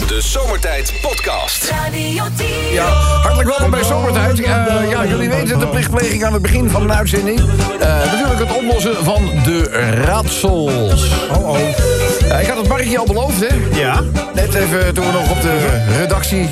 De Zomertijd Podcast. Radio 10. Ja, hartelijk welkom bij Zomertijd. Jullie weten de plichtpleging aan het begin van een uitzending. Natuurlijk het oplossen van de raadsels. Ik had het Markje al beloofd, hè? Ja. Net even toen we nog op de redactie...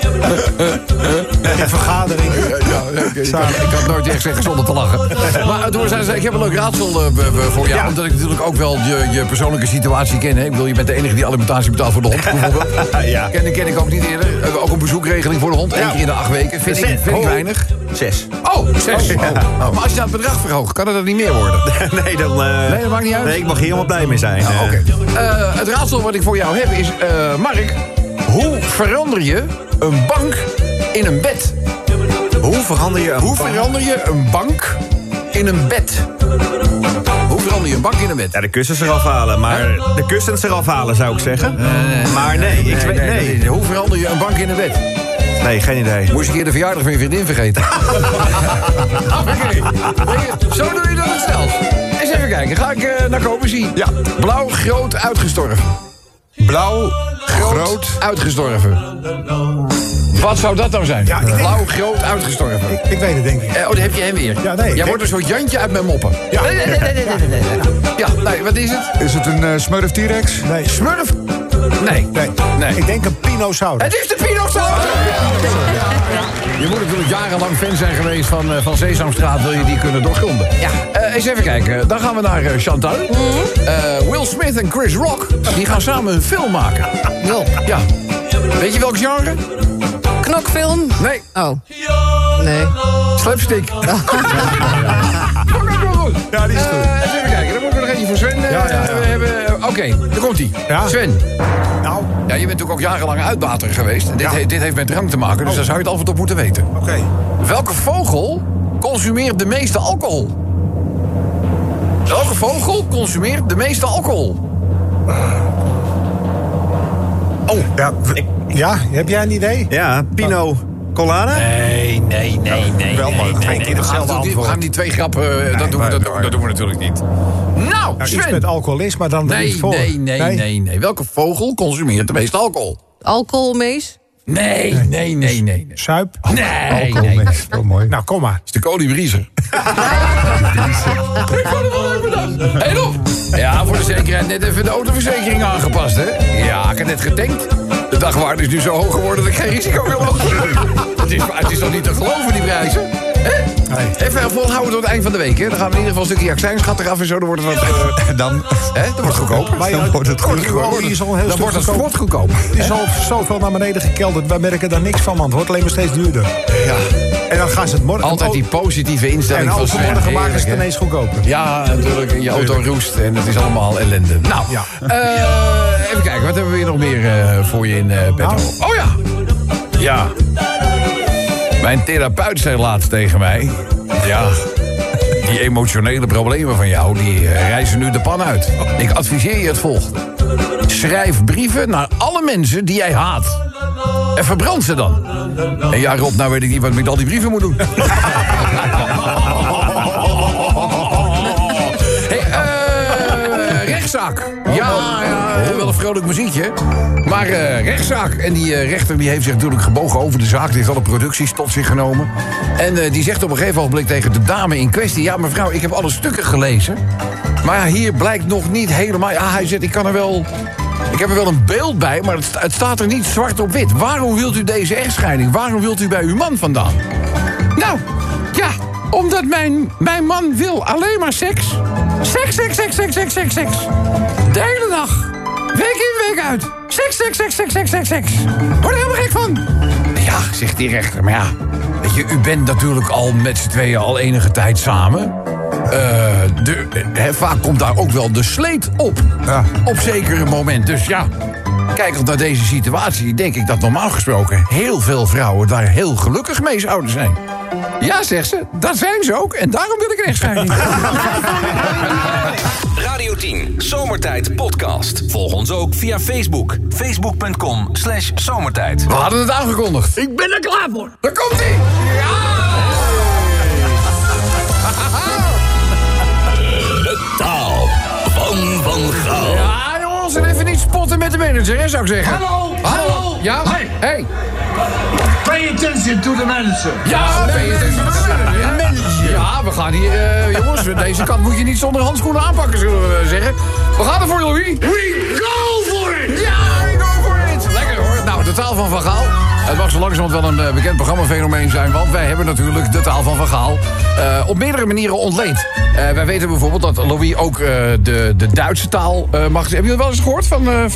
Een vergadering. Ik had nooit echt zeggen zonder te lachen. Maar toen zei ze, ik heb een leuk raadsel voor jou. Ja. Omdat ik natuurlijk ook wel je persoonlijke situatie ken. Hè? Ik bedoel, je bent de enige die alimentatie betaalt voor de hond, bijvoorbeeld. Ja. Ken ik ook niet eerder. Ook een bezoekregeling voor de hond. 1 keer in de 8 weken. Vind ik weinig. 6. Oh, 6. Maar als je nou het bedrag verhoogt, kan het niet meer worden? Nee, dan... Nee, dat maakt niet uit. Nee, ik mag hier helemaal blij mee zijn. Oké. Het raadsel wat ik voor jou heb is... Mark, hoe verander je een bank in een bed? Hoe verander je een bank in een bed? Hoe verander je een bank in een bed? Ja, de kussens eraf halen, maar... De kussens eraf halen, zou ik zeggen. Maar nee, ik weet... Nee. Hoe verander je een bank in een bed? Nee, geen idee. Moest je een keer de verjaardag van je vriendin vergeten? Oké. Zo doe je dat het snelst. Eens even kijken. Ga ik naar kopen zien? Ja. Blauw, groot, uitgestorven. Blauw, Groot, uitgestorven. Wat zou dat nou zijn? Ja, ik denk- Blauw, groot, uitgestorven. Ik weet het, denk ik. Dan heb je hem weer. Ja, nee, Jij wordt een soort Jantje uit mijn moppen. Ja. Nee. Ja, nee, wat is het? Is het een Smurf T-Rex? Nee. Smurf? Nee. Nee. Ik denk een Pinosaurus. Het is de Pinosaurus! Je moet natuurlijk jarenlang fan zijn geweest van Sesamstraat. Wil je die kunnen doorgronden? Ja. Eens even kijken. Dan gaan we naar Chantal. Will Smith en Chris Rock. Die gaan samen een film maken. Ja. Weet je welk genre? Knokfilm? Nee. Oh. Nee. Slapstick. Ja, die is goed. Eens even kijken. Dan moeten we nog eentje voor Sven hebben. Oké, daar komt-ie. Ja. Sven. Nou, Ja, je bent natuurlijk ook jarenlang uitbater geweest. En dit heeft met drank te maken, dus daar zou je het altijd op moeten weten. oké. Welke vogel consumeert de meeste alcohol? Welke vogel consumeert de meeste alcohol? Ja, heb jij een idee? Ja, Pino Colada? Nee. Wel mooi. Geen keer hetzelfde We antwoord. gaan die 2 grappen, dat doen we natuurlijk niet. Nou, Nou, iets Sven. met alcoholisme, maar dan er iets voor. Nee. Welke vogel consumeert de meeste alcohol? Alcoholmees? Nee. Suip? Nee. Wel mooi. Nou, kom maar. Het is de koliebriezer. Ik had het wel even bedacht. Hé, op! Ja, voor de zekerheid net even de autoverzekering aangepast, hè? Ja, ik heb net getankt. De dagwaarde is nu zo hoog geworden dat ik geen risico wil lopen. Het is toch niet te geloven, die prijzen? Hè? Nee. Even volhouden tot het eind van de week, hè? Dan gaan we in ieder geval een stukje accijnsgat eraf en zo. Dan wordt het wat... Dan hè? Dan wordt het goedkoper. Maar Dan wordt het goedkoper. Die is al een heel Dan stuk wordt het goedkoper. sport goedkoper. Die is al zoveel naar beneden gekelderd. Wij merken daar niks van, man. Het wordt alleen maar steeds duurder. Ja. En dan gaan ze het morgen... Altijd die positieve En instelling van Sven. overmorgen maken ze het Heerlijk, hè? ineens goedkoper. Ja, natuurlijk. En je auto roest en het is allemaal ellende. Nou, Ja. even kijken. Wat hebben we hier nog meer voor je in petto? Nou. Oh ja. Ja. Mijn therapeut zei laatst tegen mij... Ja, die emotionele problemen van jou, die reizen nu de pan uit. Ik adviseer je het volgende. Schrijf brieven naar alle mensen die jij haat. En verbrand ze dan. En ja, Rob, nou weet ik niet wat ik met al die brieven moet doen. Hey, rechtszaak. Ja, wel een vrolijk muziekje. Maar rechtszaak. En die rechter die heeft zich natuurlijk gebogen over de zaak. Die heeft alle producties tot zich genomen. En die zegt op een gegeven ogenblik tegen de dame in kwestie... Ja, mevrouw, ik heb alle stukken gelezen. Maar ja, hier blijkt nog niet helemaal... Ja, hij zegt, ik heb er wel een beeld bij, maar het staat er niet zwart op wit. Waarom wilt u deze echtscheiding? Waarom wilt u bij uw man vandaan? Nou, ja, omdat mijn man wil alleen maar seks. Seks. De hele dag. Week in, week uit. Seks. Word er helemaal gek van. Ja, zegt die rechter, maar ja... Weet je, u bent natuurlijk al met z'n tweeën al enige tijd samen... vaak komt daar ook wel de sleet op. Ja. Op zekere moment. Dus ja, kijkend naar deze situatie... denk ik dat normaal gesproken heel veel vrouwen... daar heel gelukkig mee zouden zijn. Ja, zegt ze, dat zijn ze ook. En daarom wil ik een echtscheiding. Radio 10, Zomertijd Podcast. Volg ons ook via Facebook. Facebook.com/zomertijd. We hadden het aangekondigd. Ik ben er klaar voor. Daar komt-ie. Ja! De taal van Van Gaal. Ja, jongens, en even niet spotten. tot en met de manager, hè, zou ik zeggen. Hallo. Ja? Hey. Pay attention to the manager. Ja, pay attention to the manager. Ja, we gaan hier, jongens, deze kant moet je niet zonder handschoenen aanpakken, zullen we zeggen. We gaan ervoor, Louis. We go for it. Ja, we go for it. Lekker hoor. Nou, de taal van Van Gaal. Het mag zo langzamerhand wel een bekend programmafenomeen zijn, want wij hebben natuurlijk de taal van Van Gaal op meerdere manieren ontleend. Wij weten bijvoorbeeld dat Louis ook de Duitse taal mag. Hebben jullie wel eens gehoord van Louis?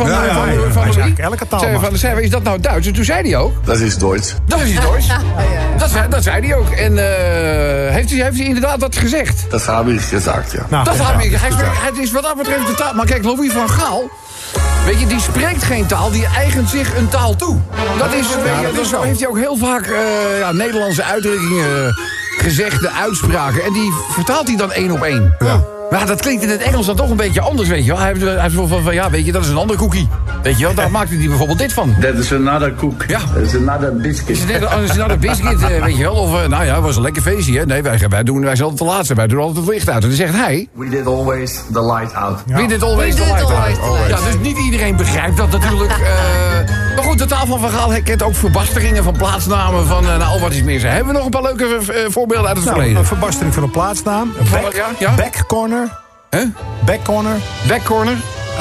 Elke taal mag. Zei, is dat nou Duits? En toen zei hij ook. Dat is Duits. Dat is iets Duits. Dat zei hij ook. En heeft hij inderdaad dat gezegd? Dat heb ik gezegd, ja. Nou, Dat heb ik. Het is wat dat betreft de taal. Maar kijk, Louis van Gaal. Weet je, die spreekt geen taal, die eigent zich een taal toe. Dat is, dus zo heeft hij ook heel vaak Nederlandse uitdrukkingen, gezegde uitspraken. En die vertaalt hij dan 1 op 1. Ja. Maar dat klinkt in het Engels dan toch een beetje anders, weet je wel. Hij heeft van ja, weet je, dat is een andere cookie. Weet je wel, daar maakte hij bijvoorbeeld dit van. Dat is another cook. Ja. Dat is another biscuit. Dat is another biscuit, weet je wel. Of, nou ja, het was een lekker feestje, hè. Nee, wij zijn altijd de laatste. Wij doen altijd het licht uit. En dan zegt hij... We did always the light out. We did always the light out. Ja, dus niet iedereen begrijpt dat natuurlijk. Maar goed, de taal van Van Gaal kent ook verbasteringen van plaatsnamen. Van al wat is meer. Hebben we nog een paar leuke voorbeelden uit het verleden? Een verbastering van een plaatsnaam. Back corner. Huh? Back corner. Back corner.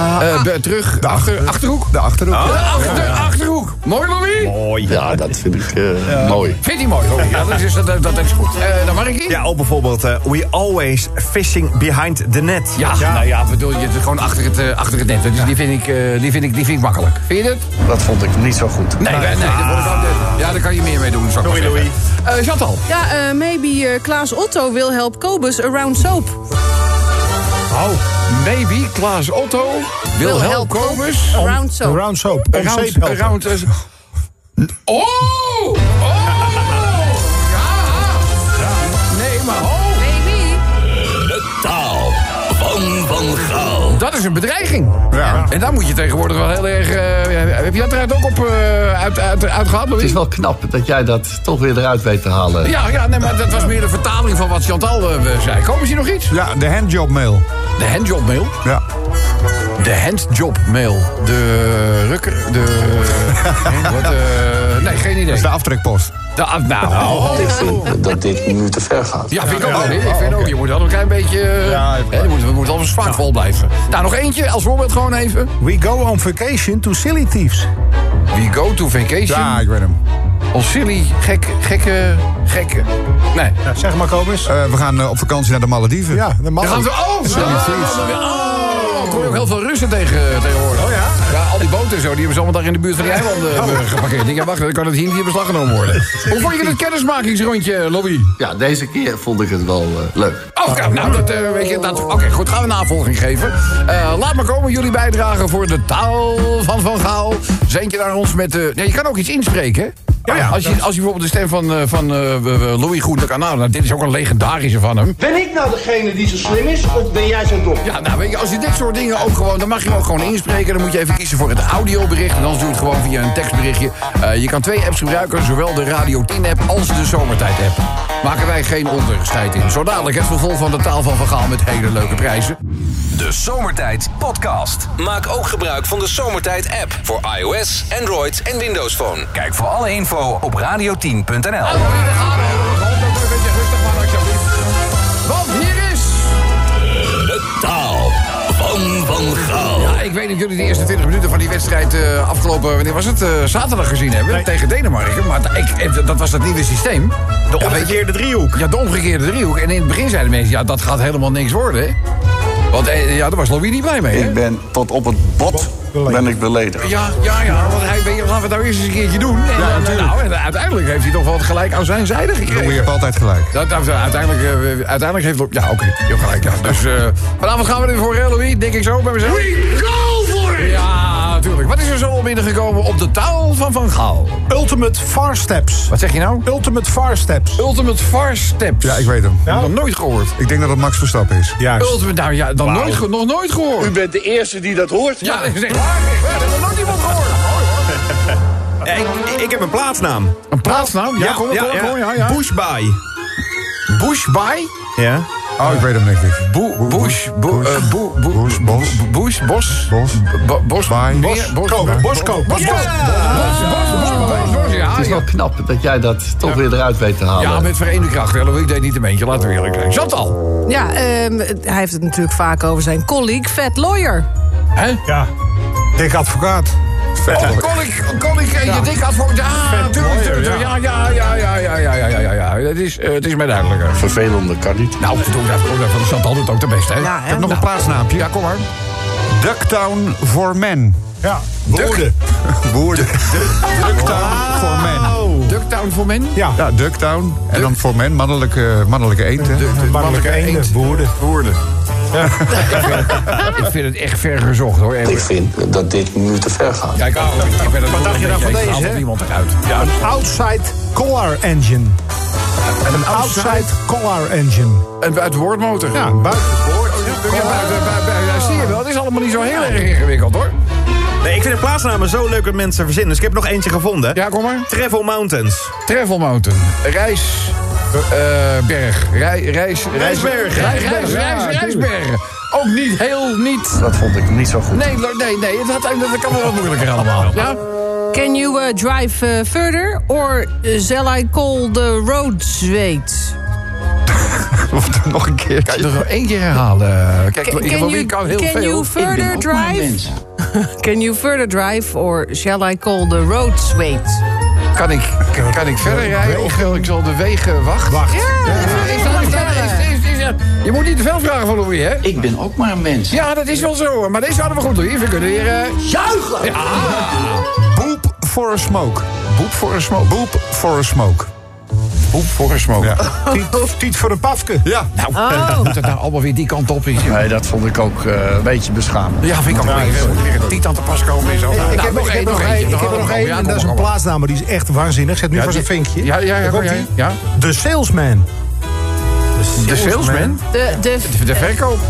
Terug. Achterhoek. De Achterhoek. De Achterhoek. Mooi, Louis? Mooi. Ja, dat vind ik mooi. Vindt hij mooi, Louis? Ja, dat is goed. Dan Markie? Ja, ook bijvoorbeeld we always fishing behind the net. Ja, nou ja, bedoel je, het gewoon achter het net. Dus die vind ik makkelijk. Vind je het? Dat vond ik niet zo goed. Nee, dat vond ik ook. Ja, daar kan je meer mee doen, zou ik maar zeggen. Chantal? Ja, maybe Klaas Otto will help Kobus around soap. Oh, maybe Klaas Otto will help Kobus around soap. Around soap. Around Oh! Ja! Nee, maar Maybe. De taal van Van Gaal. dat is een bedreiging. Ja. En daar moet je tegenwoordig wel heel erg... heb je dat eruit ook op uitgehaald, Louis? Het is wel knap dat jij dat toch weer eruit weet te halen. Ja, nee, maar dat was meer de vertaling van wat Chantal zei. Komen ze nog iets? Ja, de handjobmail. De handjobmail. Ja. De handjobmail. De rukker. Nee, geen idee. Dat is de aftrekpost. Ik vind dat dit nu te ver gaat. Ja, vind ik ook. Ik vind ook. Je moet wel een klein beetje... we moeten al smaakvol blijven. Nou, nog eentje als voorbeeld gewoon even. We go on vacation to Silly Thieves. We go to vacation. Ja, ik weet hem. On silly, gekke. Nee. Ja, zeg maar, Kobus. We gaan op vakantie naar de Malediven. Ja, de Malediven. Kom je ook heel veel Russen tegenwoordig. Oh ja? Ja, al die boten en zo, die hebben ze allemaal daar in de buurt van die eilanden geparkeerd. Ik denk, ja, wacht, dan kan het hier niet in beslag genomen worden. Hoe vond je het kennismakingsrondje, Louis? Ja, deze keer vond ik het wel leuk. Oké, goed, gaan we navolging geven. Laat maar komen, jullie bijdragen voor de taal van Van Gaal. Zend je naar ons met... je kan ook iets inspreken, hè? Ja. Als je bijvoorbeeld de stem van Louis goed kan nou, dit is ook een legendarische van hem. Ben ik nou degene die zo slim is, of ben jij zo dom? Ja, nou weet je, als je dit soort dingen ook gewoon, dan mag je hem ook gewoon inspreken. Dan moet je even kiezen voor het audiobericht. En anders doe je het gewoon via een tekstberichtje. Je kan 2 apps gebruiken, zowel de Radio 10-app als de Zomertijd-app. Maken wij geen onderscheid in. Zo dadelijk het vervolg van de taal van Van Gaal met hele leuke prijzen. De Zomertijd Podcast. Maak ook gebruik van de Zomertijd app voor iOS, Android en Windows Phone. Kijk voor alle info op radio10.nl. Want hier is... De taal van Van Gaal. Ja, ik weet dat jullie de eerste 20 minuten van die wedstrijd afgelopen... Wanneer was het? Zaterdag gezien hebben. Nee. Tegen Denemarken. Maar dat was dat nieuwe systeem. De omgekeerde driehoek. Ja, de omgekeerde driehoek. En in het begin zeiden mensen... Ja, dat gaat helemaal niks worden, hè? Want daar was Louis niet blij mee, hè? Ik ben tot op het bot ben ik beledigd. Ja, want hij weet, laten we het nou eerst eens een keertje doen. En uiteindelijk heeft hij toch wel het gelijk aan zijn zijde gekregen. Louis heeft altijd gelijk. Uiteindelijk heeft Louis... Ja, oké, je hebt gelijk, ja. Dus vanavond gaan we er voor, hè, Louis? Denk ik zo bij mezelf. We go for it! Ja, natuurlijk. Wat is er zo al binnengekomen op de taal van Van Gaal? Ultimate Far Steps. Wat zeg je nou? Ultimate Far Steps. Ultimate Far Steps. Ja, ik weet hem. Ja? Nog nooit gehoord. Ik denk dat het Max Verstappen is. Juist. Ultimate, nou ja, nog nooit gehoord. U bent de eerste die dat hoort. Ja, dat is echt waar. We hebben nog nooit iemand gehoord. Ik heb een plaatsnaam. Een plaatsnaam? Ja, kom. Bushby. Bushby? Ja. Oh, ik weet hem denk ik. Boskoop. Het is wel knap dat jij dat toch weer eruit weet te halen. Ja, met verenigde kracht. Ik deed niet een beetje, laten we eerlijk zijn. Chantal. Ja, hij heeft het natuurlijk vaak over zijn colleague, Fat Lawyer. Hè? Ja, dik advocaat. Kon ik je dik advocaat? Ja, natuurlijk. Ja. Het is mij duidelijker. Vervelender kan niet. Nou, van de Chantal doet ook de beste, hè? Ja, Ik heb nog een plaatsnaampje. Ja, kom maar. Ducktown for Men. Ja, Woerden. Ducktown for Men. Ducktown voor men? Ja, Ja, Ducktown. En dan voor men, mannelijke eend. Hè? mannelijke eenden. Woerden. Ik vind het echt ver gezocht, hoor. Ik vind dat dit nu te ver gaat. Kijk, Wat dacht je dan van deze, hè? Iemand eruit. Ja. Een outside collar engine. Een outside collar engine. Een buitenboordmotor. Ja, buiten. Ja, zie je wel. Het is allemaal niet zo heel erg ingewikkeld, hoor. Nee, ik vind de plaatsnamen zo leuk dat mensen verzinnen. Dus ik heb nog eentje gevonden. Ja, kom maar. Travel Mountains. Travel Mountain. Reisbergen. Ook niet. Dat vond ik niet zo goed. Nee, dat kan wel wat moeilijker allemaal. Ja? Can you drive further? Or shall I call the roads wait? Nog een keer. Kan je er nog één keer herhalen? Kijk, kan heel can veel. you further drive? Can you further drive? Or shall I call the roads wait? Kan ik verder rijden of ik zal de wegen wachten? Wacht. Je moet niet te veel vragen van Louis, hè? Ik ben ook maar een mens. Ja, dat is wel zo. Maar deze hadden we goed, Louis. We kunnen weer... Juichen! Ja. Boop for a smoke. Boep voor een smoke. Boop for a smoke. Boep voor een smoke. Ja. Tiet voor een pafke. Ja. Nou, moet het nou allemaal weer die kant op? Nee, dat vond ik ook een beetje beschamend. Ja, vind ik ook weer een tiet aan te pas komen en zo. Ik heb er nog één. En dat is een plaatsnaam, maar die is echt waanzinnig. Zet nu voor zijn vinkje. Ja, Komt-ie? ja. De salesman. De salesman? De verkoop?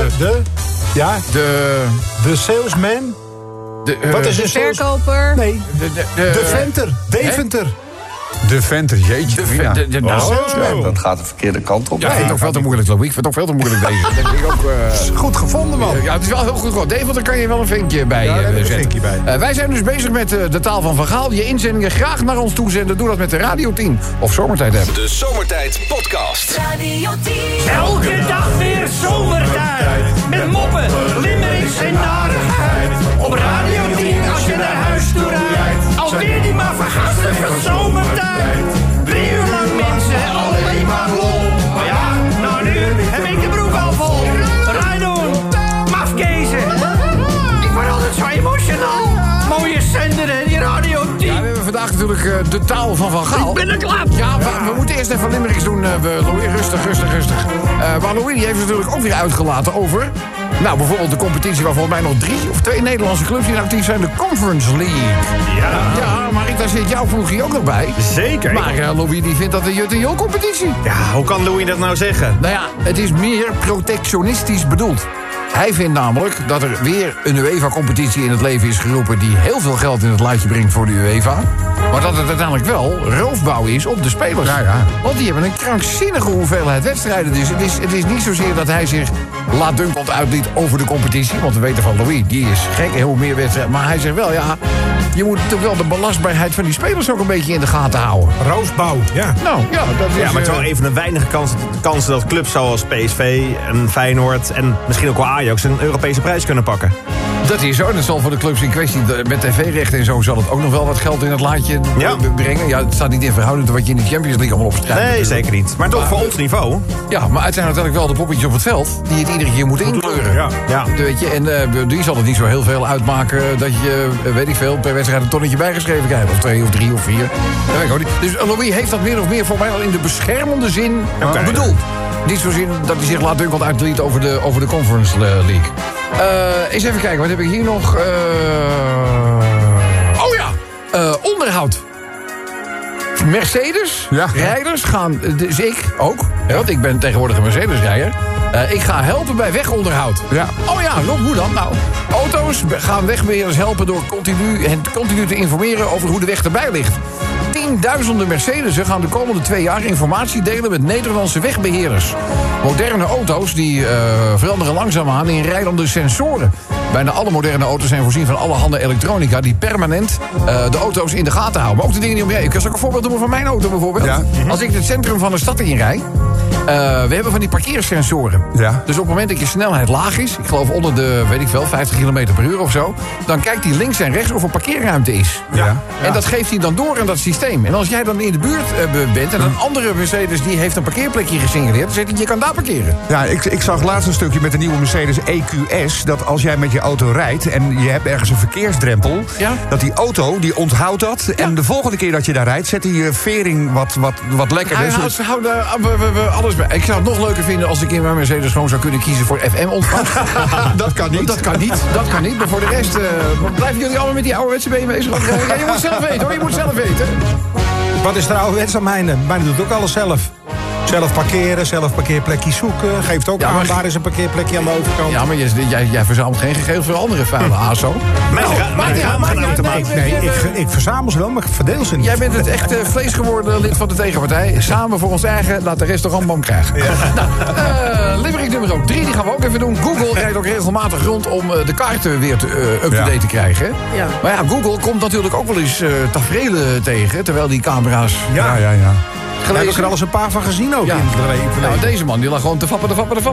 De salesman. Wat is een Verkoper? Nee, de venter. Deventer. De venter, jeetje. Ja. Salesman. Dat gaat de verkeerde kant op. Ja, ik vind het ook veel te moeilijk, Louis. Ik vind het ook veel te moeilijk deze. Dat denk ik ook, Goed gevonden, man. ja, het is wel heel goed geworden. Dave, daar kan je wel een vinkje bij een zetten. vinkje bij. Wij zijn dus bezig met de taal van Van Gaal. Je inzendingen graag naar ons toezenden. Doe dat met de Radio 10 of Zomertijd app. De Zomertijd Podcast. Radio 10. Elke dag weer zomertijd. Met moppen, limmerings en narigheid. Op Radio 10 als je naar huis toe rijdt. Alweer die maar vergasten van zomertijd. 3 uur lang mensen, alleen maar lol. Maar ja, na een uur heb ik de broek al vol. Rijdoen, mafkezen. Ik word altijd zo emotional. Mooie zender en die Radio 10. Ja, we hebben vandaag natuurlijk de taal van Van Gaal. Ik ben er klaar. Ja, we moeten eerst even limericks doen. Louis, rustig. Maar Louis die heeft natuurlijk ook weer uitgelaten over... Nou, bijvoorbeeld de competitie waar volgens mij nog 3 of 2 Nederlandse clubs in actief zijn. De Conference League. Ja, maar daar zit jouw ploegje ook nog bij. Zeker. Maar Louis die vindt dat de Jut en Jol competitie. Ja, hoe kan Louis dat nou zeggen? Nou ja, het is meer protectionistisch bedoeld. Hij vindt namelijk dat er weer een UEFA-competitie in het leven is geroepen... die heel veel geld in het laadje brengt voor de UEFA. Maar dat het uiteindelijk wel roofbouw is op de spelers. Ja. Want die hebben een krankzinnige hoeveelheid wedstrijden. Dus het is niet zozeer dat hij zich laatdunkend uitliet over de competitie. Want we weten van Louis, die is gek, heel meer wedstrijden. Maar hij zegt wel, ja, je moet toch wel de belastbaarheid van die spelers ook een beetje in de gaten houden. Roosbouw, ja. Nou, ja, dat is... Ja, maar het is wel een van de weinige kansen dat clubs zoals PSV en Feyenoord... en misschien ook wel Ajax een Europese prijs kunnen pakken. Dat is zo. En dat zal voor de clubs in kwestie met tv-rechten en zo... zal het ook nog wel wat geld in het laadje brengen. Ja, het staat niet in verhouding tot wat je in de Champions League allemaal opstrijdt. Nee, zeker niet. Maar toch voor ons niveau. Ja, maar het zijn uiteindelijk wel de poppetjes op het veld... die het iedere keer moeten inkleuren. Ja. Weet je, en die zal het niet zo heel veel uitmaken... dat je, weet ik veel, per wedstrijd een tonnetje bijgeschreven krijgt. Of 2 of 3 of 4. Dat weet ik ook niet. Dus Louis heeft dat meer of meer voor mij al in de beschermende zin bedoeld. Niet zozeer dat hij zich laatdunkend uitliet over de Conference League. Eens even kijken, wat heb ik hier nog? Onderhoud. Mercedes, rijders gaan, dus ik ook, want ik ben tegenwoordig een Mercedes-rijder. Ik ga helpen bij wegonderhoud. Ja. Oh ja, Rob, hoe dan? Nou, auto's gaan wegbeheerders helpen door continu te informeren over hoe de weg erbij ligt. Tienduizenden Mercedes'en gaan de komende 2 jaar informatie delen met Nederlandse wegbeheerders. Moderne auto's die veranderen langzaamaan in rijdende sensoren. Bijna alle moderne auto's zijn voorzien van allerhande elektronica die permanent de auto's in de gaten houden. Maar ook de dingen die om je heen. Ik kan ook een voorbeeld doen van mijn auto bijvoorbeeld. Ja. Als ik het centrum van de stad inrijd. We hebben van die parkeersensoren. Ja. Dus op het moment dat je snelheid laag is, ik geloof onder de, 50 km per uur of zo, dan kijkt hij links en rechts of er parkeerruimte is. Ja. En dat geeft hij dan door aan dat systeem. En als jij dan in de buurt bent en een andere Mercedes die heeft een parkeerplekje gesignaleerd, dan zegt hij, je kan daar parkeren. Ja, ik zag laatst een stukje met de nieuwe Mercedes EQS, dat als jij met je auto rijdt en je hebt ergens een verkeersdrempel, dat die auto, die onthoudt dat. Ja. En de volgende keer dat je daar rijdt, zet hij je vering wat lekkerder. Hij houdt alles bij. Ik zou het nog leuker vinden als ik in mijn Mercedes gewoon zou kunnen kiezen voor FM-ontvangst. Dat kan niet. Dat kan niet. Maar voor de rest blijven jullie allemaal met die ouderwetse BMW's rondrijden. Ja, je moet zelf weten hoor, je moet zelf weten. Wat is er ouderwets aan mijne? Mijne doet ook alles zelf. Zelf parkeren, zelf parkeerplekjes zoeken. Geeft ook aan, waar is een parkeerplekje aan de overkant. Ja, maar jij verzamelt geen gegevens voor andere vuile ASO. Nee, ik verzamel ze wel, maar ik verdeel ze niet. Jij bent het echt vlees geworden lid van de tegenpartij. Samen voor ons eigen, laat de restaurantboom krijgen. Ja. Nou, limerick nummer 3, die gaan we ook even doen. Google rijdt ook regelmatig rond om de kaarten weer up-to-date te krijgen. Ja. Maar ja, Google komt natuurlijk ook wel eens taferelen tegen, terwijl die camera's... Ja. Daar heb ik er al eens een paar van gezien ook. Ja. Nou, deze man die lag gewoon te fappen.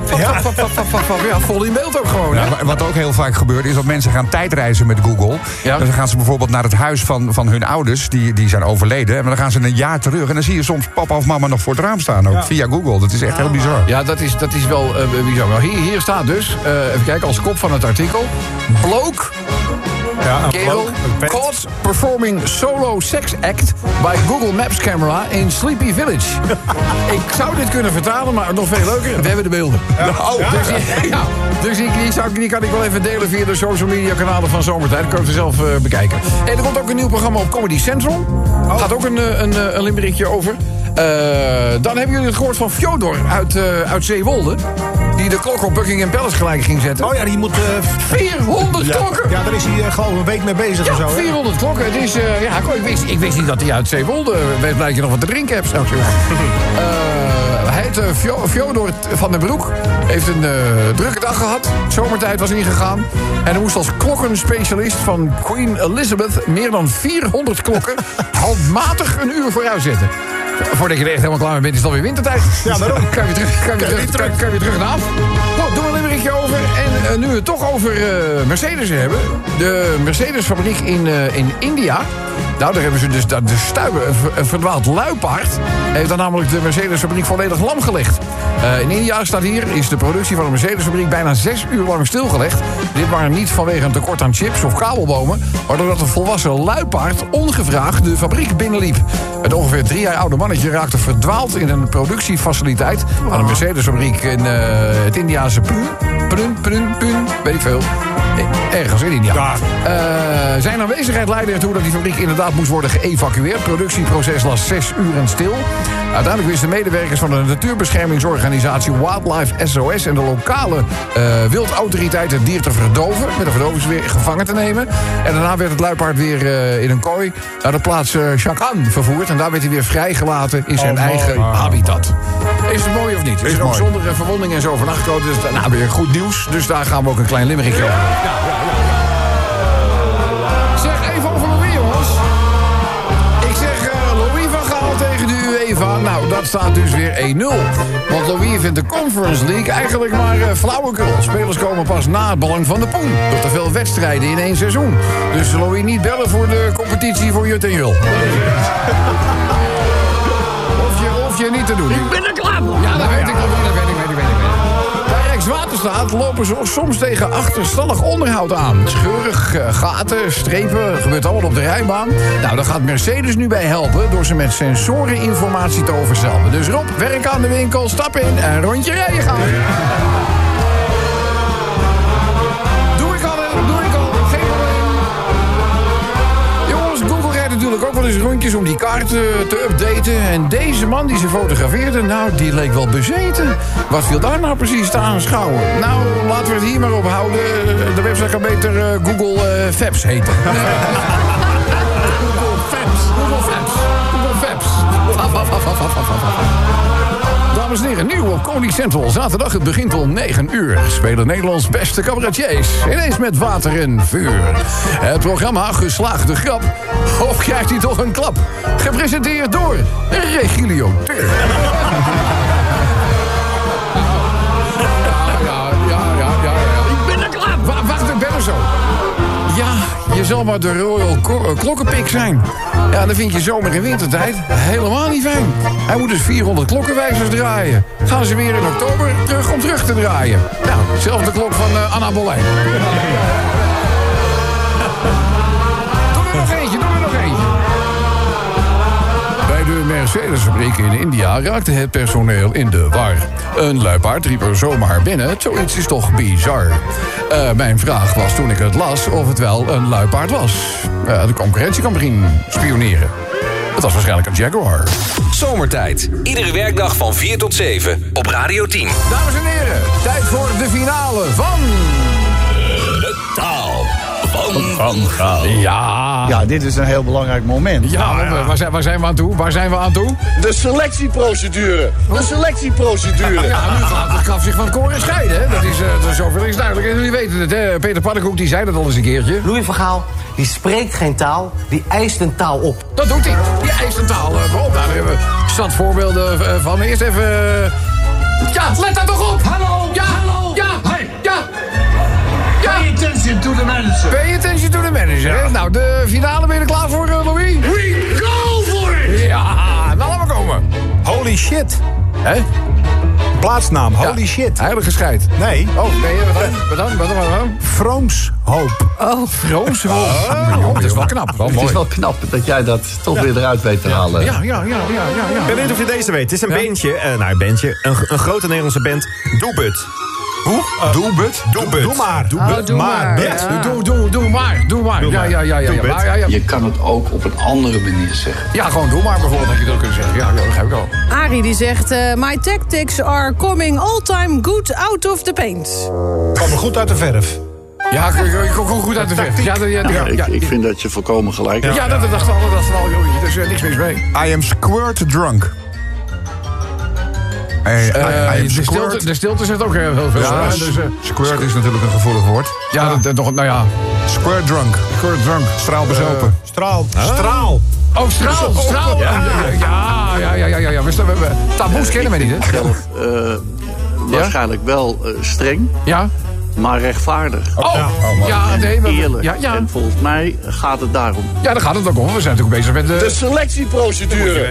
Ja, vol in beeld ook gewoon. Ja, wat ook heel vaak gebeurt is dat mensen gaan tijdreizen met Google. Ja. Dan gaan ze bijvoorbeeld naar het huis van hun ouders. Die zijn overleden. En dan gaan ze een jaar terug. En dan zie je soms papa of mama nog voor het raam staan. Ook via Google. Dat is echt heel bizar. Ja, dat is wel bizar. Maar hier staat dus, even kijken, als kop van het artikel. Bloke. Ja, kerel, caught performing solo sex act by Google Maps camera in Sleepy Village. Ik zou dit kunnen vertalen, maar nog veel leuker, we hebben de beelden. Dus die kan ik wel even delen via de social media kanalen van Zomertijd. Dan kan je het zelf bekijken. En er komt ook een nieuw programma op Comedy Central. Gaat ook een limerickje over. Dan hebben jullie het gehoord van Fjodor uit Zeewolde. Die de klok op Buckingham Palace gelijk ging zetten. Oh ja, die moet... 400 klokken! Ja, daar is hij gewoon een week mee bezig of zo. 400 klokken. Het is... ik wist niet dat hij uit Zeewolde... Wees blij dat je nog wat te drinken hebt straks. Hij heet Fjodor van den Broek. Heeft een drukke dag gehad. Zomertijd was ingegaan. En hij moest als klokkenspecialist van Queen Elizabeth... meer dan 400 klokken handmatig een uur vooruit zetten. Voordat je er echt helemaal klaar mee bent, is het alweer wintertijd. Ja, daarom. Kan je weer terug naar af. Nou, doen we een limerickje over. En nu we het toch over Mercedes hebben. De Mercedes-fabriek in India. Nou, daar hebben ze dus de stuiven, een verdwaald luipaard. Heeft dan namelijk de Mercedes-fabriek volledig lam gelegd. In India staat hier, is de productie van de Mercedes-fabriek bijna 6 uur lang stilgelegd. Dit maar niet vanwege een tekort aan chips of kabelbomen, maar doordat een volwassen luipaard ongevraagd de fabriek binnenliep. Het ongeveer 3 jaar oude mannetje raakte verdwaald in een productiefaciliteit aan de Mercedes-fabriek in het Indiase Pune, weet ik veel. Ergens in India. Ja. Zijn aanwezigheid leidde ertoe dat die fabriek inderdaad moest worden geëvacueerd. Het productieproces las 6 uren stil. Uiteindelijk wisten medewerkers van de natuurbeschermingsorganisatie Wildlife SOS en de lokale wildautoriteit het dier te verdoven. Met een verdovingsweer gevangen te nemen. En daarna werd het luipaard weer in een kooi naar de plaats Chakan vervoerd. En daar werd hij weer vrijgelaten in zijn eigen habitat. Is het mooi of niet? Is er ook zonder verwonding en zo vannacht gekomen. Dus weer goed nieuws. Dus daar gaan we ook een klein limerickje over. Zeg even over Louis, jongens. Ik zeg Louis van Gaal tegen de UEFA. Nou, dat staat dus weer 1-0. Want Louis vindt de Conference League eigenlijk maar flauwekul. Spelers komen pas na het belang van de poen. Door te veel wedstrijden in 1 seizoen. Dus Louis niet bellen voor de competitie voor Jut en Jul. Hoef je niet te doen. Ik ben er klaar voor. Ja, dat weet ik. Bij Rijkswaterstaat lopen ze soms tegen achterstallig onderhoud aan. Scheurig, gaten, strepen, gebeurt allemaal op de rijbaan. Nou, daar gaat Mercedes nu bij helpen door ze met sensoreninformatie te overstelpen. Dus Rob, werk aan de winkel, stap in en rondje rijden gaan. Doe ik al, geen probleem. Jongens, Google rijdt natuurlijk ook wel eens rondjes om die kaart te updaten. En deze man die ze fotografeerde, nou, die leek wel bezeten. Wat viel daar nou precies te aanschouwen? Nou, laten we het hier maar op houden. De website kan beter Google Faps heten. Google Faps. op Comedy Central. Zaterdag, het begint om 9 uur. Spelen Nederlands beste cabaretiers. Ineens met water en vuur. Het programma Geslaagde Grap. Of krijgt hij toch een klap? Gepresenteerd door Regilio Ter. Ik ben er klaar. Wacht, ik ben er zo. Ja, je zal maar de Royal Klokkenpik zijn. Ja, dan vind je zomer en wintertijd helemaal niet fijn. Hij moet dus 400 klokkenwijzers draaien. Gaan ze weer in oktober terug om terug te draaien. Nou, zelfs de klok van Anna Boleyn. Doe er nog eentje. Bij de Mercedes-fabriek in India raakte het personeel in de war. Een luipaard riep er zomaar binnen. Zoiets is toch bizar. Mijn vraag was toen ik het las of het wel een luipaard was. De concurrentie kan beginnen spioneren. Het was waarschijnlijk een Jaguar. Zomertijd. Iedere werkdag van 4 tot 7 op Radio 10. Dames en heren, tijd voor de finale van... De taal van Gaal. Ja, dit is een heel belangrijk moment. Ja, waar zijn we aan toe? De selectieprocedure. Ja, nu gaat het graf zich van het koren scheiden. Hè? Dat is zoveel is duidelijk. En jullie weten het, hè? Peter Pannenkoek die zei dat al eens een keertje. Louis van Gaal, die spreekt geen taal, die eist een taal op. Dat doet hij. Die eist een taal op. Daar hebben we standvoorbeelden van. Eerst even... Ja, let daar toch op! Hallo! Ja! Hallo! Ja! Hey. Ja! Pay attention to the manager. Pay attention to the manager. Ja. Nou, de finale, ben je er klaar voor, Louis? We go for it! Ja, nou laten we komen. Holy shit. Hè? Plaatsnaam, holy shit. Heilige scheid. Nee. Oh, nee, wat dan? Vroomshoop. Oh, Vroomshoop. Dat is wel knap. Het is wel knap dat jij dat toch weer eruit weet te halen. Ja. Ik ben benieuwd of je deze weet. Het is een bandje, een grote Nederlandse band, Doebut. Hoe? Doebut? Doe maar. Doe maar. Doe maar. Ja. Je kan het ook op een andere manier zeggen. Ja, gewoon doe maar bijvoorbeeld, dat je dat kunt zeggen. Ja, dat begrijp ik al. Arie die zegt... My tactics are coming all time good out of the paint. Komen goed uit de verf. Ja, ik kom gewoon goed uit de verf. Ik vind dat je volkomen gelijk hebt. Ja, dat dachten we al, joh. Er is niks mis mee. I am squirt drunk. De stilte zegt ook heel veel. Ja, squirt is natuurlijk een gevoelig woord. Ja, nou ja. Squirt drunk. Straal bezopen. Straal. Oh, straal. Ja. We taboes kennen we niet, hè? Zelf waarschijnlijk wel streng. Ja. Maar rechtvaardig. Eerlijk. Ja. En volgens mij gaat het daarom. Ja, daar gaat het ook om. We zijn natuurlijk bezig met de selectieprocedure.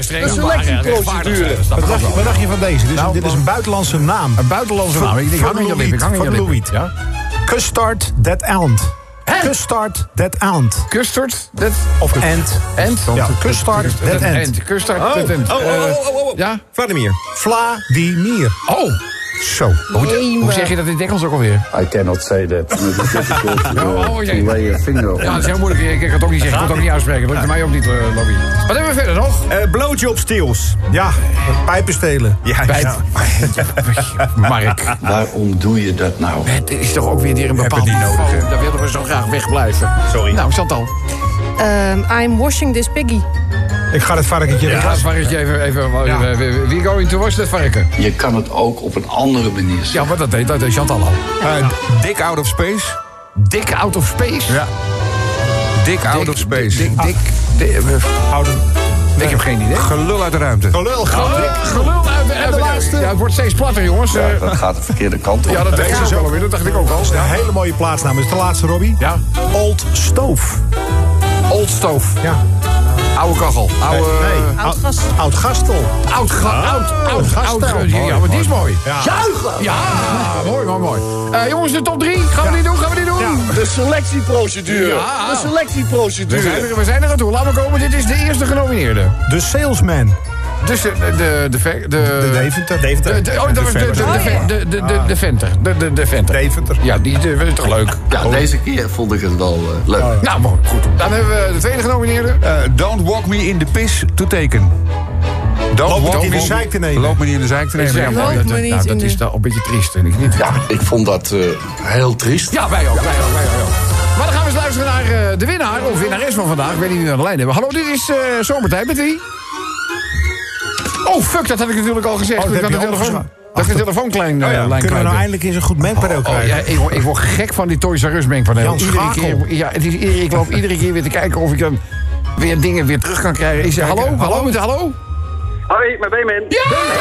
Wat dacht je van deze? Dit is een buitenlandse naam. Een buitenlandse naam. Ik denk, hang in je lip. Van Louis. Ja? Custard that aunt. Custard that aunt. Custard that... Of ant. Ja, custard that ant. Custard that ant. Ja? Vladimir. Oh. Zo. Hoe zeg je dat in het Engels ook alweer? I cannot say that. Ja, dat is heel moeilijk. Ik kan het ook niet zeggen. Ik kan het ook niet uitspreken. Dat lukt mij ook niet, Lobby. Wat hebben we verder nog? Blowjob steals. Ja, pijpen stelen. Ja. Mark. Waarom doe je dat nou? Het is toch ook weer een bepaald niveau. Daar willen we zo graag wegblijven. Sorry. Nou, Chantal. I'm washing this piggy. Ik ga het varkentje even... Wie going to wash that varken? Je kan het ook op een andere manier zeggen. Ja, maar dat deed Chantal al. Dick out of space. Dick out of space? Ja. Dick out of space. Ik heb geen idee. Gelul uit de ruimte. Gelul uit de laatste. Ja, het wordt steeds platter, jongens. Ja, dat gaat de verkeerde kant op. Ja, dat denk ik zo alweer. Dat dacht ik ook al. Een hele mooie plaatsnaam. Is het de laatste, Robbie? Ja. Old Stoof. Old Stoof. Ja. Oude kachel. Oud gastel. Oud gastel. Ja, maar die is mooi. Juichen! Ja, mooi. Jongens, de top 3. Gaan we die doen? Ja. De selectieprocedure. Ja. De selectieprocedure. We zijn er aan toe. Laten we komen. Dit is de eerste genomineerde. De salesman. Dus de Deventer. De Venter. De Venter. Deventer. Ja, die is toch leuk? Ja, deze keer vond ik het wel leuk. Nou, mooi. Goed. Dan hebben we de tweede genomineerde. Don't walk me in the piss to taken. Loop me niet in de zeik te nemen. Loop me niet in de zeik te nemen. Dat is dan een beetje triest, vind ik niet. Ja, ik vond dat heel triest. Ja, wij ook. Maar dan gaan we eens luisteren naar de winnaar, of winnares van vandaag. Ik weet niet wie we aan de lijn hebben. Hallo, dit is Zomertijd met wie? Oh, fuck, dat had ik natuurlijk al gezegd. Dat is de telefoon klein. Kunnen we nou eindelijk eens een goed mengpaneel krijgen? Ja, ik word gek van die Toys R Us mengpaneel. Jan Schakel. Ik loop iedere keer weer te kijken of ik dan weer dingen weer terug kan krijgen. Ik zeg, hallo? Hoi, met Benjamin. Ja!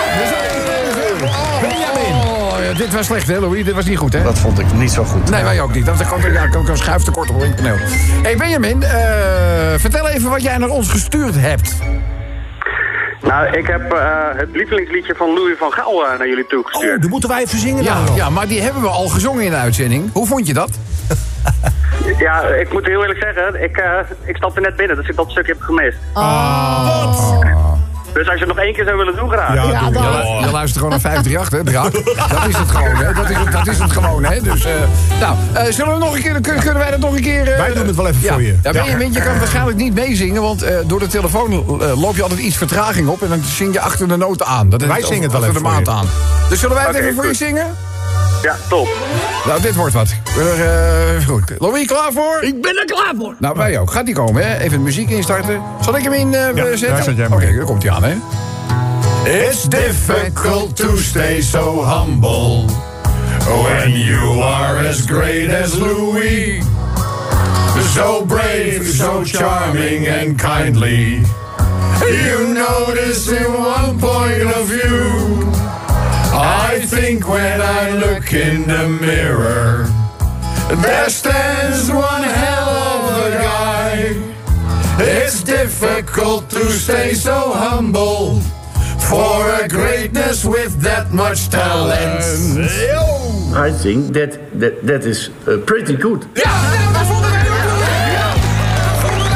Benjamin! Oh, dit was slecht, hè, Louis? Dit was niet goed, hè? Dat vond ik niet zo goed. Nee, wij ook niet. Dat kan een schuif tekort op een paneel. Hey Benjamin, vertel even wat jij naar ons gestuurd hebt. Nou, ik heb het lievelingsliedje van Louis van Gaal naar jullie toegestuurd. Oh, die moeten wij even zingen dan. Ja, maar die hebben we al gezongen in de uitzending. Hoe vond je dat? Ja, ik moet heel eerlijk zeggen, ik stapte net binnen, dus ik dat stukje heb gemist. Wat? Dus als je het nog één keer zou willen doen, graag. Ja, Je luistert gewoon naar 538, hè, Draak? Dat is het gewoon, hè? Dat is het gewoon, hè? Dus, zullen we nog een keer, kunnen wij dat nog een keer... wij doen het wel even voor je. Ja, Benjamin, je kan waarschijnlijk niet meezingen, want door de telefoon loop je altijd iets vertraging op en dan zing je achter de noten aan. Wij zingen het wel even de maat aan. Dus zullen wij het even voor je zingen? Ja, top. Nou, dit wordt wat. Goed. Louis, klaar voor? Ik ben er klaar voor. Nou, wij ook. Gaat die komen, hè? Even de muziek instarten. Zal ik hem in zetten? Oké, daar komt hij aan, hè? It's difficult to stay so humble when you are as great as Louis. So brave, so charming and kindly. You notice in one point of view. I think when I look in the mirror, there stands one hell of a guy. It's difficult to stay so humble for a greatness with that much talent. I think that is pretty good. Ja, dat vonden wij ook. Ja, dat vonden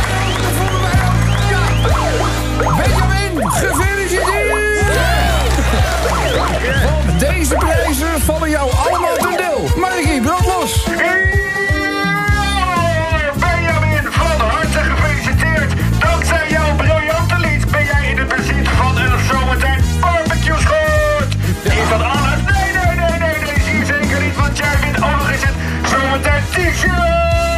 wij ook. Ja. Benjamin, gefeliciteerd! Deze prijzen vallen jou allemaal ten deel. Margie, brand los. Benjamin, van harte gefeliciteerd. Dankzij jouw briljante lied ben jij in het bezit van een zomertijd barbecue schort. Is dat alles? Nee, zie je zeker niet, want jij wint ook nog eens het zomertijd t-shirt.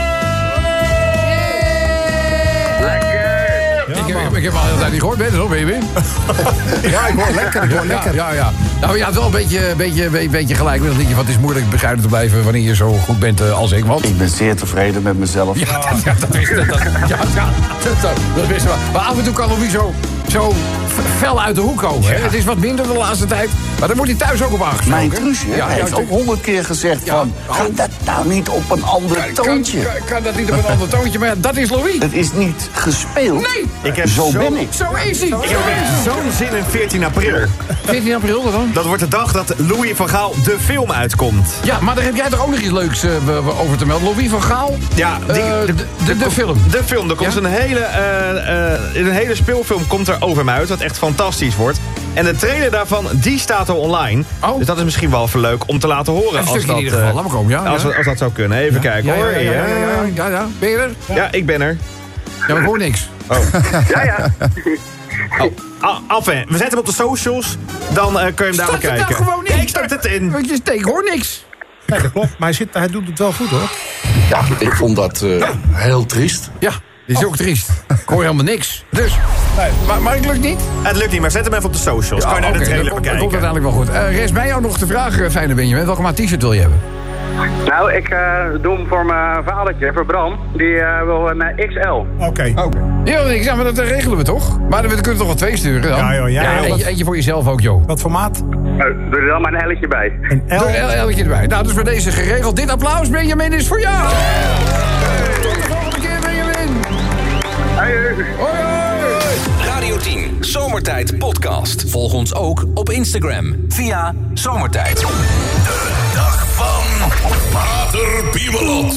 Ik heb al de hele tijd niet gehoord, ben je er nog, baby? Ja, ik hoor lekker. Ja. Nou, je had wel een beetje gelijk met dat liedje. Want het is moeilijk bescheiden te blijven wanneer je zo goed bent als ik. Want... Ik ben zeer tevreden met mezelf. Ja, dat wist ik. Dat wist ik wel. Maar af en toe kan Louis zo fel uit de hoek komen. Hè? Het is wat minder de laatste tijd. Maar dan moet hij thuis ook op aangesproken. Mijn Truusje heeft ook 100 keer gezegd van... Ga dat nou niet op een ander toontje. Kan dat niet op een ander toontje, maar dat is Louis. Het is niet gespeeld. Nee. Zo ben ik. Zo is hij. Ik heb zo'n zin in 14 april. 14 april, wat dan? Dat wordt de dag dat Louis van Gaal de film uitkomt. Ja, maar daar heb jij toch ook nog iets leuks over te melden. Louis van Gaal? Ja, de film. De film. Er komt een hele speelfilm komt er over me uit, wat echt fantastisch wordt. En de trailer daarvan, die staat al online. Oh. Dus dat is misschien wel even leuk om te laten horen. Een stukje in ieder geval, laat maar komen, ja. Als dat zou kunnen. Even kijken hoor. Ja. Ben je er? Ja, ik ben er. Ja, maar ik hoor niks. Oh. Ja. Enfin, we zetten hem op de socials. Dan kun je hem daar bekijken. Start het nou gewoon in. Ik start het in. Ik hoor niks. Nee, dat klopt. Maar hij doet het wel goed, hoor. Ja, ik vond dat heel triest. Ja, dit is ook triest. Ik hoor helemaal niks. Dus, maar het lukt niet? Het lukt niet, maar zet hem even op de socials. Kan je naar de trailer bekijken. Dat komt uiteindelijk wel goed. Rest mij jou nog de vraag, fijne Benjamin. Welke maat t-shirt wil je hebben? Nou, ik doe hem voor mijn vadertje, voor Bram. Die wil een XL. Oké. Ja, maar dat regelen we toch? Maar we kunnen toch wel 2 sturen dan? Ja, joh. Eentje voor jezelf ook, joh. Wat voor maat? Doe er dan maar een L'tje bij. Een L? Doe een L'tje erbij. Nou, dus voor deze geregeld. Dit applaus, Benjamin, is voor jou. Tot de volgende keer, Benjamin. Hoi. Radio 10, Zomertijd Podcast. Volg ons ook op Instagram via Zomertijd. De dag van Pater Piemelot.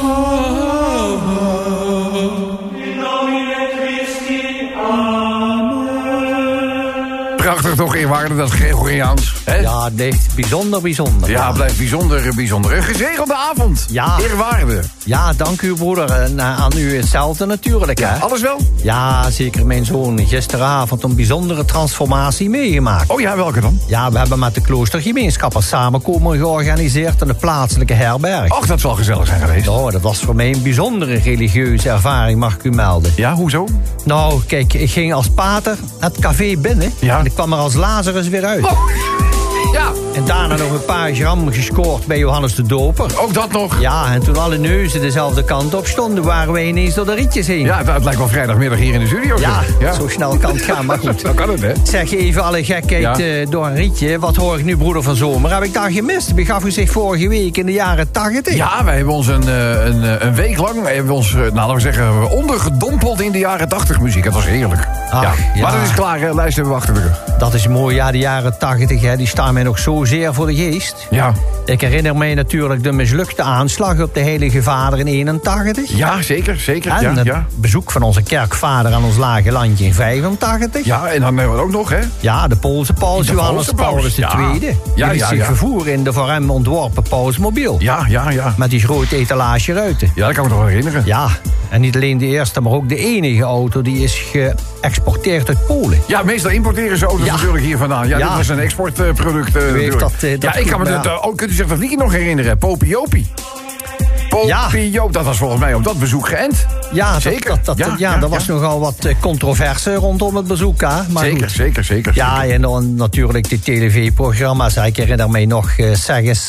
Prachtig toch, eerwaarde, dat Gregoriaans. Hè? Ja, nee, bijzonder. Ja, blijft bijzonder. Een gezegende avond. Ja. Eerwaarde. Ja, dank u broeder. En aan u hetzelfde natuurlijk, hè. Alles wel? Ja, zeker. Mijn zoon gisteravond een bijzondere transformatie meegemaakt. Oh ja, welke dan? Ja, we hebben met de kloostergemeenschap een samenkoming georganiseerd in de plaatselijke herberg. Och, dat zal gezellig zijn geweest. Nou, dat was voor mij een bijzondere religieuze ervaring, mag ik u melden. Ja, hoezo? Nou, kijk, ik ging als pater het café binnen. Ja. En ik kwam er als Lazarus weer uit. Oh. Ja. En daarna nog een paar gram gescoord bij Johannes de Doper. Ook dat nog? Ja, en toen alle neuzen dezelfde kant op stonden, waren wij ineens door de rietjes heen. Ja, het lijkt wel vrijdagmiddag hier in de studio. Ja, zo snel kan het gaan, maar goed. Zo kan het, hè? Zeg even alle gekheid door een rietje. Wat hoor ik nu, broeder van Zomer? Heb ik daar gemist? Begaf u zich vorige week in de jaren 80? Ja, wij hebben ons een week lang laten we zeggen, ondergedompeld in de jaren 80 muziek. Het was heerlijk. Ach, ja. Maar dat is klaar, hè? Lijst hebben we achter de rug. Dat is mooi, ja, de jaren 80, hè, die staan mij nog zozeer voor de geest. Ja. Ik herinner mij natuurlijk de mislukte aanslag op de Heilige Vader in 81. Ja, zeker. En het bezoek van onze kerkvader aan ons lage landje in 85. Ja, en dan hebben we ook nog, hè? Ja, de Poolse paus, Johannes Paulus II. Ja, die zich vervoer in de voor hem ontworpen pausmobiel. Ja. Met die grote etalage ruiten. Ja, dat kan ik me nog wel herinneren. Ja, en niet alleen de eerste, maar ook de enige auto die is geëxporteerd uit Polen. Ja, meestal importeren ze auto's natuurlijk hier vandaan. Ja, dit was een exportproduct. Ik kan me kunt u zich dat liedje nog herinneren? Popiopie. Popiopie, dat was volgens mij op dat bezoek geënt. Ja, zeker. Er was nogal wat controverse rondom het bezoek. Hè? Maar zeker. Ja, en dan natuurlijk die tv-programma's. Ik herinner mij nog Zeg eens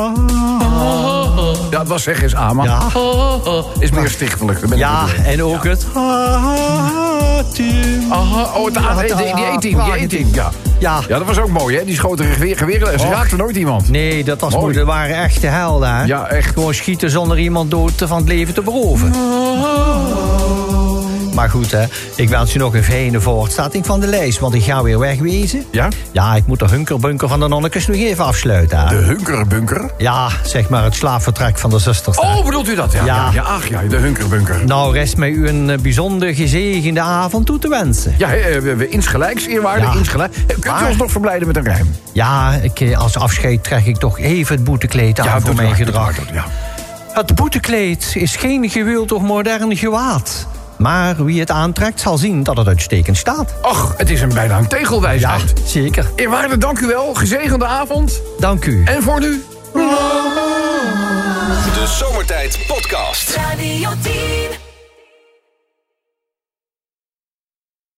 Ja, het was Zeg eens maar is meer stichtelijk. En ook het die E-team. Ja, dat was ook mooi, hè? Die schoten geweren. Ze raakten nooit iemand. Nee, dat was mooi. Dat waren echte helden, hè? Ja, echt. Gewoon schieten zonder iemand dood van het leven te beroven. Maar goed, hè. Ik wens u nog een fijne voortzetting van de lijst, want ik ga weer wegwezen. Ja? Ja, ik moet de hunkerbunker van de nonnekes nog even afsluiten. Hè. De hunkerbunker? Ja, zeg maar het slaapvertrek van de zusters. Oh, bedoelt u dat? Ja, de hunkerbunker. Nou, rest mij u een bijzonder gezegende avond toe te wensen. Ja, we insgelijks, eerwaarde, insgelijks. Kunt u ons nog verblijden met een rijm? Ja, als afscheid trek ik toch even het boetekleed aan voor mijn gedrag. Het boetekleed is geen gewild of modern gewaad. Maar wie het aantrekt zal zien dat het uitstekend staat. Och, het is bijna een tegelwijsheid. Ja, zeker. Eerwaarde, dank u wel. Gezegende avond. Dank u. En voor nu? De Zomertijd Podcast. Radio 10.